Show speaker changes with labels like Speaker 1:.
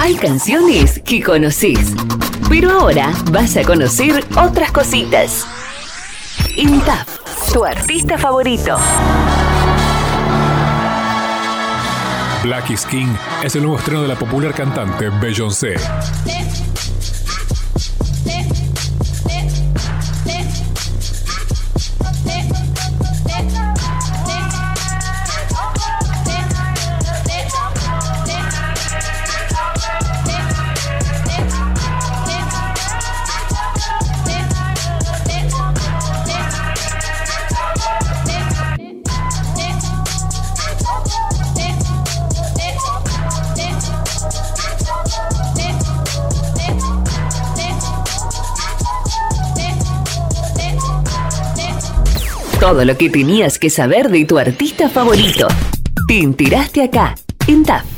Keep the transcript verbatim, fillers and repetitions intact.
Speaker 1: Hay canciones que conocés, pero ahora vas a conocer otras cositas. En T A F, tu artista favorito.
Speaker 2: Black is King es el nuevo estreno de la popular cantante Beyoncé.
Speaker 1: Todo lo que tenías que saber de tu artista favorito. Te enteraste acá, en T A F.